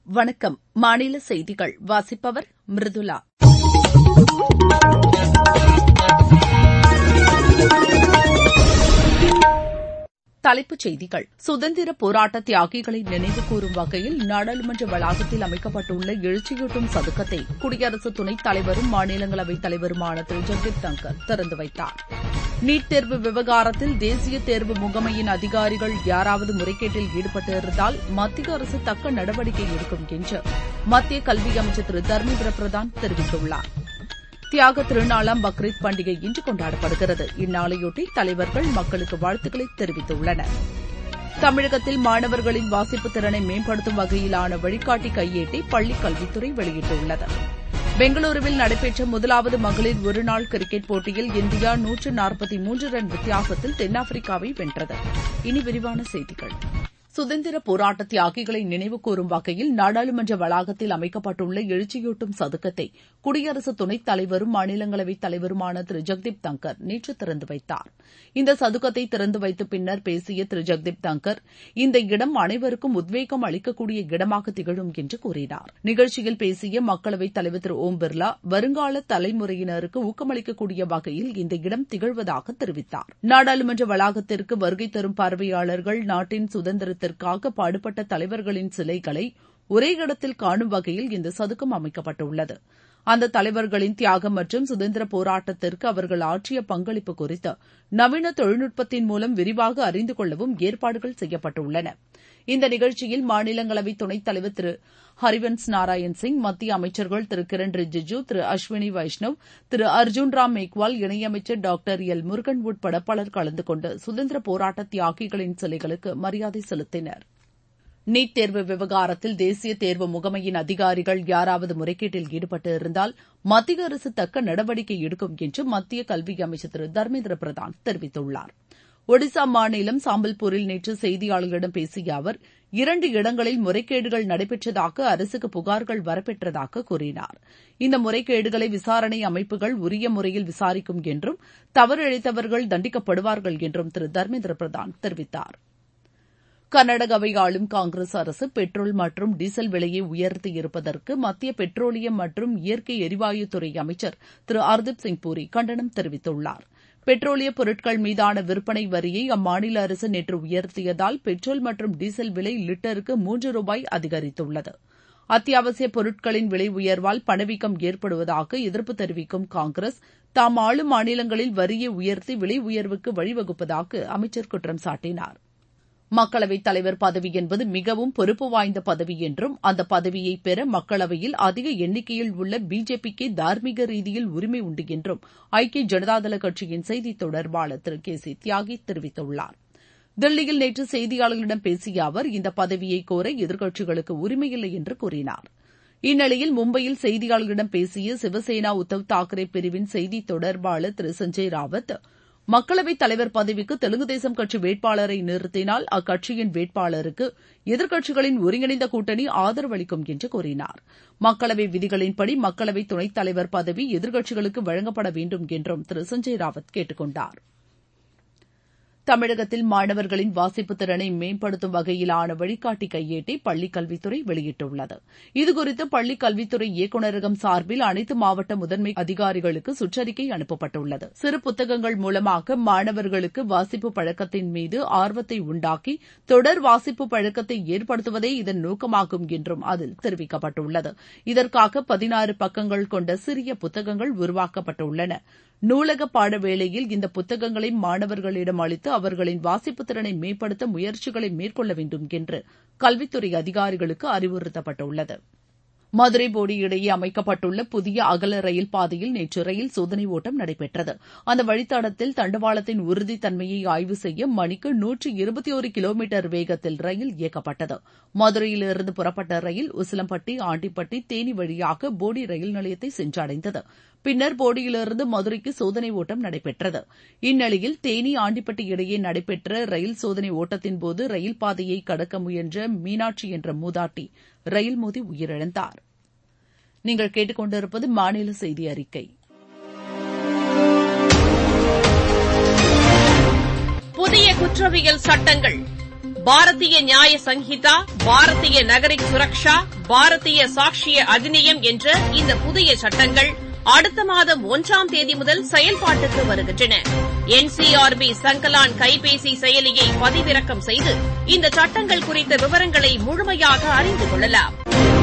வணக்கம். மாநில செய்திகள் வாசிப்பவர் மிருதுளா. தலைப்புச் செய்திகள். சுதந்திர போராட்ட தியாகிகளை நினைவுகூரும் வகையில் நாடாளுமன்ற வளாகத்தில் அமைக்கப்பட்டுள்ள எழுச்சியூட்டும் சதுக்கத்தை குடியரசு துணைத் தலைவரும் மாநிலங்களவைத் தலைவருமான திரு ஜெகதீப் தங்கர் திறந்து வைத்தார். நீட் தேர்வு விவகாரத்தில் தேசிய தேர்வு முகமையின் அதிகாரிகள் யாராவது முறைகேட்டில் ஈடுபட்டிருந்தால் மத்திய அரசு தக்க நடவடிக்கை எடுக்கும் என்று மத்திய கல்வி அமைச்சர் திரு தர்மேந்திர பிரதான் தெரிவித்துள்ளார். தியாக திருநாளாம் பக்ரீத் பண்டிகை இன்று கொண்டாடப்படுகிறது. இந்நாளையொட்டி தலைவர்கள் மக்களுக்கு வாழ்த்துக்களை தெரிவித்துள்ளனர். தமிழகத்தில் மாணவர்களின் வாசிப்பு திறனை மேம்படுத்தும் வகையிலான வழிகாட்டி கையேட்டை பள்ளிக் கல்வித்துறை வெளியிட்டுள்ளது. பெங்களூருவில் நடைபெற்ற முதலாவது மகளிர் ஒருநாள் கிரிக்கெட் போட்டியில் இந்தியா 143 ரன் வித்தியாசத்தில் தென்னாப்பிரிக்காவை வென்றது. இனி விரிவான செய்திகள். சுதந்திர போராட்ட தியாகிகளை நினைவுகூரும் வகையில் நாடாளுமன்ற வளாகத்தில் அமைக்கப்பட்டுள்ள எழுச்சியூட்டும் சதுக்கத்தை குடியரசு துணைத் தலைவரும் மாநிலங்களவைத் தலைவருமான திரு ஜெகதீப் தங்கர் நேற்று திறந்து வைத்தார். இந்த சதுக்கத்தை திறந்து வைத்த பின்னர் பேசிய திரு ஜெகதீப் தங்கர், இந்த இடம் அனைவருக்கும் உத்வேகம் அளிக்கக்கூடிய இடமாக திகழும் என்று கூறினார். நிகழ்ச்சியில் பேசிய மக்களவைத் தலைவர் திரு ஓம் பிர்லா, வருங்கால தலைமுறையினருக்கு ஊக்கமளிக்கக்கூடிய வகையில் இந்த இடம் திகழ்வதாக தெரிவித்தார். நாடாளுமன்ற வளாகத்திற்கு வருகை தரும் பார்வையாளர்கள் நாட்டின் சுதந்திரத்திற்காக பாடுபட்ட தலைவர்களின் சிலைகளை ஒரே இடத்தில் காணும் வகையில் இந்த சதுக்கம் அமைக்கப்பட்டுள்ளது. அந்த தலைவர்களின் தியாகம் மற்றும் சுதந்திர போராட்டத்திற்கு அவர்கள் ஆற்றிய பங்களிப்பு குறித்து நவீன தொழில்நுட்பத்தின் மூலம் விரிவாக அறிந்து கொள்ளவும் ஏற்பாடுகள் செய்யப்பட்டுள்ளன. இந்த நிகழ்ச்சியில் மாநிலங்களவை துணைத் தலைவர் திரு ஹரிவன்ஸ் நாராயண் சிங், மத்திய அமைச்சர்கள் திரு கிரண் ரிஜிஜு, திரு அஸ்வினி வைஷ்ணவ், திரு அர்ஜுன் ராம் மேக்வால், இணையமைச்சர் டாக்டர் எல் முருகன் உட்பட பலர் கலந்து கொண்டு சுதந்திர போராட்ட தியாகிகளின் சிலைகளுக்கு மரியாதை செலுத்தினர். நீட் தேர்வு விவகாரத்தில் தேசிய தேர்வு முகமையின் அதிகாரிகள் யாராவது முறைகேட்டில் ஈடுபட்டிருந்தால் மத்திய அரசு தக்க நடவடிக்கை எடுக்கும் என்று மத்திய கல்வி அமைச்சர் திரு தர்மேந்திர பிரதான் தெரிவித்துள்ளார். ஒடிசா மாநிலம் சாம்பல்பூரில் நேற்று செய்தியாளர்களிடம் பேசிய அவர், 2 இடங்களில் முறைகேடுகள் நடைபெற்றதாக அரசுக்கு புகார்கள் வரப்பெற்றதாக கூறினார். இந்த முறைகேடுகளை விசாரணை அமைப்புகள் உரிய முறையில் விசாரிக்கும் என்றும் தவறிழைத்தவர்கள் தண்டிக்கப்படுவார்கள் என்றும் திரு தர்மேந்திர பிரதான் தெரிவித்தார். கர்நாடகாவை ஆளும் காங்கிரஸ் அரசு பெட்ரோல் மற்றும் டீசல் விலையை உயர்த்தியிருப்பதற்கு மத்திய பெட்ரோலியம் மற்றும் இயற்கை எரிவாயுத்துறை அமைச்சர் திரு ஹர்தீப் சிங் பூரி கண்டனம் தெரிவித்துள்ளார். பெட்ரோலிய பொருட்கள் மீதான விற்பனை வரியை அம்மாநில அரசு நேற்று உயர்த்தியதால் பெட்ரோல் மற்றும் டீசல் விலை லிட்டருக்கு 3 ரூபாய் அதிகரித்துள்ளது. அத்தியாவசிய பொருட்களின் விலை உயர்வால் பணவீக்கம் ஏற்படுவதாக எதிர்ப்பு தெரிவிக்கும் காங்கிரஸ் தாம் ஆளும் மாநிலங்களில் வரியை உயர்த்தி விலை உயர்வுக்கு வழிவகுப்பதாக அமைச்சர் குற்றம் சாட்டினார். மக்களவைத் தலைவர் பதவி என்பது மிகவும் பொறுப்பு வாய்ந்த பதவி என்றும் அந்த பதவியை பெற மக்களவையில் அதிக எண்ணிக்கையில் உள்ள பிஜேபிக்கே தார்மீக ரீதியில் உரிமை உண்டு என்றும் ஐக்கிய ஜனதாதள கட்சியின் செய்தித் தொடர்பாளர் திரு கே சி தியாகி தெரிவித்துள்ளார். தில்லியில் நேற்று செய்தியாளர்களிடம் பேசிய அவர், இந்த பதவியை கோர எதிர்க்கட்சிகளுக்கு உரிமையில்லை என்று கூறினார். இந்நிலையில் மும்பையில் செய்தியாளர்களிடம் பேசிய சிவசேனா உத்தவ் தாக்கரே பிரிவின் செய்தித் தொடர்பாளர் திரு சஞ்சய் ராவத், மக்களவைத் தலைவர் பதவிக்கு தெலுங்கு தேசம் கட்சி வேட்பாளரை நிறுத்தினால் அக்கட்சியின் வேட்பாளருக்கு எதிர்க்கட்சிகளின் ஒருங்கிணைந்த கூட்டணி ஆதரவு அளிக்கும் என்று கூறினார். மக்களவை விதிகளின்படி மக்களவை துணைத் தலைவர் பதவி எதிர்க்கட்சிகளுக்கு வழங்கப்பட வேண்டும் என்றும் திரு சஞ்சய் ராவத் கேட்டுக் கொண்டார். தமிழகத்தில் மாணவர்களின் வாசிப்புத் திறனை மேம்படுத்தும் வகையிலான வழிகாட்டி கையேட்டை பள்ளிக் கல்வித்துறை வெளியிட்டுள்ளது. இதுகுறித்து பள்ளிக் கல்வித்துறை இயக்குநரகம் சார்பில் அனைத்து மாவட்ட முதன்மை அதிகாரிகளுக்கு சுற்றறிக்கை அனுப்பப்பட்டுள்ளது. சிறு புத்தகங்கள் மூலமாக மாணவர்களுக்கு வாசிப்பு பழக்கத்தின் மீது ஆர்வத்தை உண்டாக்கி தொடர் வாசிப்பு பழக்கத்தை ஏற்படுத்துவதே இதன் நோக்கமாகும் என்றும் அதில் தெரிவிக்கப்பட்டுள்ளது. இதற்காக 16 பக்கங்கள் கொண்ட சிறிய புத்தகங்கள் உருவாக்கப்பட்டுள்ளன. நூலக பாட வேளையில் இந்த புத்தகங்களை மாணவர்களிடம் அளித்து அவர்களின் வாசிப்புத் திறனை மேம்படுத்த முயற்சிகளை மேற்கொள்ள வேண்டும் என்று கல்வித்துறை அதிகாரிகளுக்கு அறிவுறுத்தப்பட்டுள்ளது. மதுரை போடி இடையே அமைக்கப்பட்டுள்ள புதிய அகல ரயில் பாதையில் நேற்று ரயில் சோதனை ஓட்டம் நடைபெற்றது. அந்த வழித்தடத்தில் தண்டவாளத்தின் உறுதித்தன்மையை ஆய்வு செய்ய மணிக்கு 121 கிலோமீட்டர் வேகத்தில் ரயில் இயக்கப்பட்டது. மதுரையிலிருந்து புறப்பட்ட ரயில் உசிலம்பட்டி, ஆண்டிப்பட்டி, தேனி வழியாக போடி ரயில் நிலையத்தை சென்றடைந்தது. பின்னர் போடியிலிருந்து மதுரைக்கு சோதனை ஓட்டம் நடைபெற்றது. இந்நிலையில் தேனி, ஆண்டிப்பட்டி இடையே நடைபெற்ற ரயில் சோதனை ஓட்டத்தின்போது ரயில் பாதையை கடக்க முயன்ற மீனாட்சி என்ற மூதாட்டி ரயில் மோதி உயிரிழந்தார். நீங்கள் கேட்டுக்கொண்டிருப்பது மாநில செய்தி அறிக்கை. புதிய குற்றவியல் சட்டங்கள் பாரதிய நியாய சங்கீதா, பாரதிய நகரிக் சுரக்ஷா, பாரதிய சாக்ஷிய அதிநியம் என்ற இந்த புதிய சட்டங்கள் அடுத்த மாதம் 1ஆம் தேதி முதல் செயல்பாட்டுக்கு வருகின்றன. NCRB சங்கலான் கைபேசி செயலியை பதிவிறக்கம் செய்து இந்த சட்டங்கள் குறித்த விவரங்களை முழுமையாக அறிந்து கொள்ளலாம்.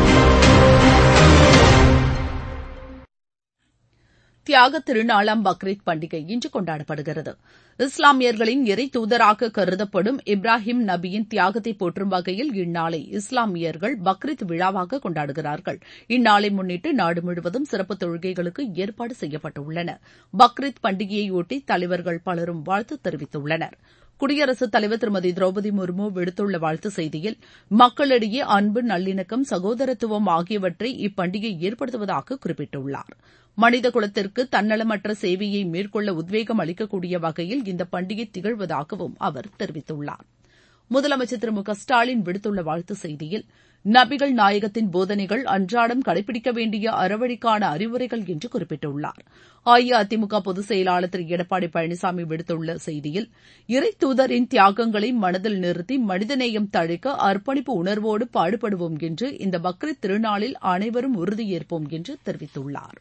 தியாக திருநாளாம் பக்ரீத் பண்டிகை இன்று கொண்டாடப்படுகிறது. இஸ்லாமியர்களின் இறை தூதராக கருதப்படும் இப்ராஹிம் நபியின் தியாகத்தை போற்றும் வகையில் இந்நாளை இஸ்லாமியர்கள் பக்ரீத் விழாவாக கொண்டாடுகிறார்கள். இந்நாளை முன்னிட்டு நாடு முழுவதும் சிறப்பு தொழுகைகளுக்கு ஏற்பாடு செய்யப்பட்டுள்ளன. பக்ரீத் பண்டிகையையொட்டி தலைவர்கள் பலரும் வாழ்த்து தெரிவித்துள்ளனர். குடியரசுத் தலைவர் திருமதி திரௌபதி முர்மு விடுத்துள்ள வாழ்த்துச் செய்தியில் மக்களிடையே அன்பு, நல்லிணக்கம், சகோதரத்துவம் ஆகியவற்றை இப்பண்டிகை ஏற்படுத்துவதாக குறிப்பிட்டுள்ளார். மனித குலத்திற்கு தன்னலமற்ற சேவையை மேற்கொள்ள உத்வேகம் அளிக்கக்கூடிய வகையில் இந்த பண்டிகை திகழ்வதாகவும் அவர் தெரிவித்துள்ளார். முதலமைச்சர் திரு மு.க.ஸ்டாலின் விடுத்துள்ள வாழ்த்துச் செய்தியில் நபிகள் நாயகத்தின் போதனைகள் அன்றாடம் கடைபிடிக்க வேண்டிய அறவழிக்கான அறிவுரைகள் என்று குறிப்பிட்டுள்ளார். அஇஅதிமுக பொதுச் செயலாளர் திரு எடப்பாடி பழனிசாமி விடுத்துள்ள செய்தியில் இறை தூதரின் தியாகங்களை மனதில் நிறுத்தி மனிதநேயம் தழைக்க அர்ப்பணிப்பு உணர்வோடு பாடுபடுவோம் என்று இந்த பக்ரீத் திருநாளில் அனைவரும் உறுதியேற்போம் என்று தெரிவித்துள்ளார்.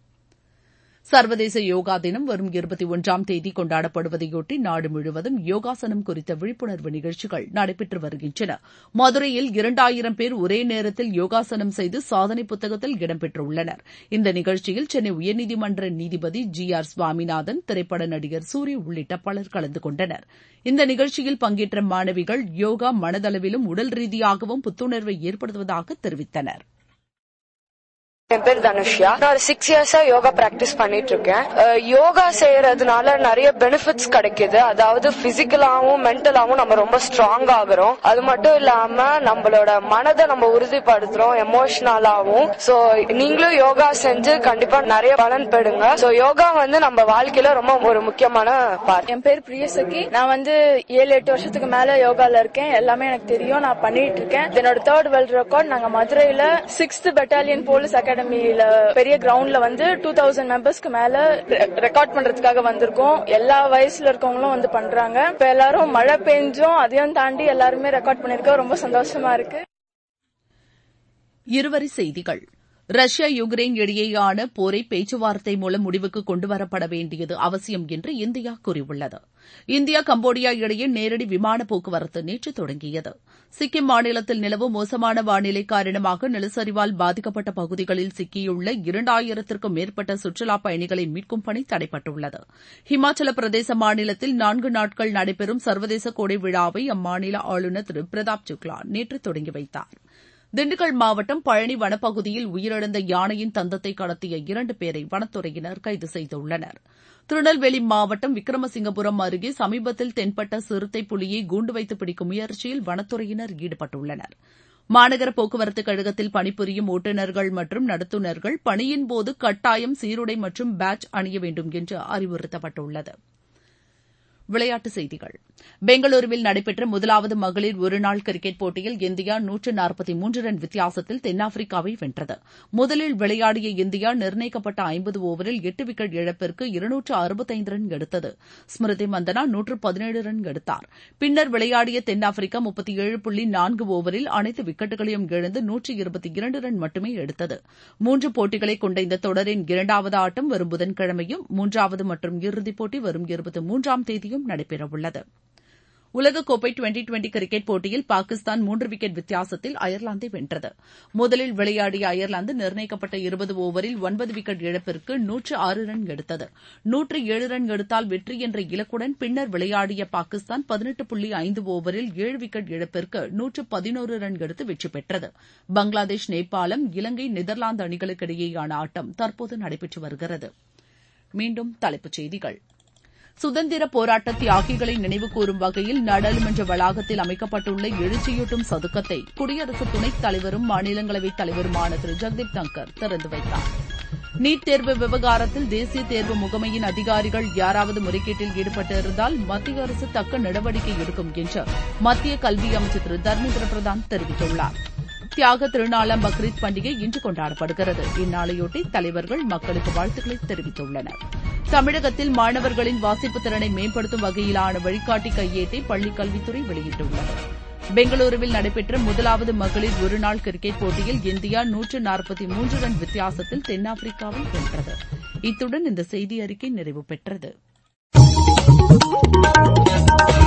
சர்வதேச யோகா தினம் வரும் 21ஆம் தேதி கொண்டாடப்படுவதையொட்டி நாடு முழுவதும் யோகாசனம் குறித்த விழிப்புணர்வு நிகழ்ச்சிகள் நடைபெற்று வருகின்றன. மதுரையில் 2000 பேர் ஒரே நேரத்தில் யோகாசனம் செய்து சாதனை புத்தகத்தில் இடம்பெற்றுள்ளனர். இந்த நிகழ்ச்சியில் சென்னை உயர்நீதிமன்ற நீதிபதி GR சுவாமிநாதன், திரைப்பட நடிகர் சூரி உள்ளிட்ட பலர் கலந்து கொண்டனர். இந்த நிகழ்ச்சியில் பங்கேற்ற மாணவிகள் யோகா மனதளவிலும் உடல் ரீதியாகவும் புத்துணர்வை ஏற்படுத்துவதாக தெரிவித்தனர். என் பேர் தனுஷ்யா. நான் ஒரு 6 இயர்ஸா யோகா பிராக்டிஸ் பண்ணிட்டு இருக்கேன். யோகா செய்யறதுனால நிறைய பெனிஃபிட்ஸ் கிடைக்குது. அதாவது பிசிக்கலாவும் மென்டலாவும் நம்ம ரொம்ப ஸ்ட்ராங் ஆகுறோம். அது மட்டும் இல்லாம நம்மளோட மனதை நம்ம உறுதிப்படுத்துறோம், எமோஷனலாவும். சோ நீங்களும் யோகா செஞ்சு கண்டிப்பா நிறைய பலன் பெறுங்க. சோ யோகா நம்ம வாழ்க்கையில ரொம்ப ஒரு முக்கியமான பார்ட். என் பேர் பிரியசகி. நான் 7-8 வருஷத்துக்கு மேல யோகால இருக்கேன். எல்லாமே எனக்கு தெரியும், நான் பண்ணிட்டு இருக்கேன். என்னோட 3rd வேர்ல்ட் ரெக்கார்ட் நாங்க மதுரையில 6th பெட்டாலியன் போலீஸ் அகாடமியில பெரிய கிரவுண்ட்ல 2000 மெம்பர்ஸ்க்கு மேல ரெக்கார்ட் பண்றதுக்காக வந்திருக்கோம். எல்லா வயசுல இருக்கவங்களும் பண்றாங்க. இப்ப எல்லாரும் மழை பெஞ்சும் அதையும் தாண்டி எல்லாருமே ரெக்கார்ட் பண்ணிருக்கோம். ரொம்ப சந்தோஷமா இருக்கு. இருவரி செய்திகள். ரஷ்யா யுக்ரைன் இடையேயான போரை பேச்சுவார்த்தை மூலம் முடிவுக்கு கொண்டுவரப்பட வேண்டியது அவசியம் என்று இந்தியா கூறியுள்ளது. இந்தியா கம்போடியா இடையே நேரடி விமான போக்குவரத்து நேற்று தொடங்கியது. சிக்கிம் மாநிலத்தில் நிலவும் மோசமான வானிலை காரணமாக நிலச்சரிவால் பாதிக்கப்பட்ட பகுதிகளில் சிக்கியுள்ள 2000த்திற்கும் மேற்பட்ட சுற்றுலாப் பயணிகளை மீட்கும் பணி தடைபட்டுள்ளது. ஹிமாச்சல பிரதேச மாநிலத்தில் 4 நாட்கள் நடைபெறும் சர்வதேச கோடை விழாவை அம்மாநில ஆளுநர் திரு பிரதாப் சுக்லா நேற்று தொடங்கி வைத்தார். திண்டுக்கல் மாவட்டம் பழனி வனப்பகுதியில் உயிரிழந்த யானையின் தந்தத்தை கடத்திய 2 பேரை வனத்துறையினர் கைது செய்துள்ளனர். திருநெல்வேலி மாவட்டம் விக்ரமசிங்கபுரம் அருகே சமீபத்தில் தென்பட்ட சிறுத்தை புலியை கூண்டு வைத்து பிடிக்கும் முயற்சியில் வனத்துறையினர் ஈடுபட்டுள்ளனர். மாநகர போக்குவரத்து கழகத்தில் பணிபுரியும் ஓட்டுநர்கள் மற்றும் நடத்துனர்கள் பணியின்போது கட்டாயம் சீருடை மற்றும் பேட்ஜ் அணிய வேண்டும் என்று அறிவுறுத்தப்பட்டுள்ளது. விளையாட்டுச் செய்திகள். பெங்களூருவில் நடைபெற்ற முதலாவது மகளிர் ஒருநாள் கிரிக்கெட் போட்டியில் இந்தியா 143 ரன் வித்தியாசத்தில் தென்னாப்பிரிக்காவை வென்றது. முதலில் விளையாடிய இந்தியா நிர்ணயிக்கப்பட்ட 50 ஓவரில் 8 விக்கெட் இழப்பிற்கு 265 ரன் எடுத்தது. ஸ்மிருதி மந்தனா 117 ரன் எடுத்தார். பின்னர் விளையாடிய தென்னாப்பிரிக்கா 37.4 ஓவரில் அனைத்து விக்கெட்டுகளையும் இழந்து 122 ரன் மட்டுமே எடுத்தது. 3 போட்டிகளை கொண்ட இந்த தொடரின் 2வது ஆட்டம் வரும் புதன்கிழமையும் 3வது மற்றும் இறுதிப் போட்டி வரும் 23ஆம் தேதியும் நடைபெறவுள்ளது. உலகக்கோப்பை டுவெண்டி கிரிக்கெட் போட்டியில் பாகிஸ்தான் 3 விக்கெட் வித்தியாசத்தில் அயர்லாந்தை வென்றது. முதலில் விளையாடிய அயர்லாந்து நிர்ணயிக்கப்பட்ட 20 ஓவரில் 9 விக்கெட் இழப்பிற்கு 106 ரன் எடுத்தது. 107 ரன் எடுத்தால் வெற்றி என்ற இலக்குடன் பின்னர் விளையாடிய பாகிஸ்தான் 18.5 ஓவரில் 7 விக்கெட் இழப்பிற்கு 111 ரன் எடுத்து வெற்றி பெற்றது. பங்களாதேஷ், நேபாளம், இலங்கை, நெதர்லாந்து அணிகளுக்கு இடையேயான ஆட்டம் தற்போது நடைபெற்று வருகிறது. மீண்டும் தலைப்புச் செய்திகள். சுதந்திர போராட்ட தியாகிகளை நினைவுகூரும் வகையில் நாடாளுமன்ற வளாகத்தில் அமைக்கப்பட்டுள்ள எழுச்சியூட்டும் சதுக்கத்தை குடியரசு துணைத் தலைவரும் மாநிலங்களவைத் தலைவருமான திரு ஜெகதீப் தங்கர் திறந்து வைத்தார். நீட் தேர்வு விவகாரத்தில் தேசிய தேர்வு முகமையின் அதிகாரிகள் யாராவது முறைகேட்டில் ஈடுபட்டிருந்தால் மத்திய அரசு தக்க நடவடிக்கை எடுக்கும் என்று மத்திய கல்வி அமைச்சர் திரு தர்மேந்திர பிரதான் தெரிவித்துள்ளார். தியாக திருநாளாம் பக்ரீத் பண்டிகை இன்று கொண்டாடப்படுகிறது. இந்நாளையொட்டி தலைவர்கள் மக்களுக்கு வாழ்த்துக்களை தெரிவித்துள்ளனர். தமிழகத்தில் மாணவர்களின் வாசிப்புத் திறனை மேம்படுத்தும் வகையிலான வழிகாட்டி கையேட்டை பள்ளிக் கல்வித்துறை வெளியிட்டுள்ளது. பெங்களூருவில் நடைபெற்ற முதலாவது மகளிர் ஒருநாள் கிரிக்கெட் போட்டியில் இந்தியா 143 ரன் வித்தியாசத்தில் தென்னாப்பிரிக்காவை வென்றது. இத்துடன் இந்த செய்தி அறிக்கை நிறைவு பெற்றது.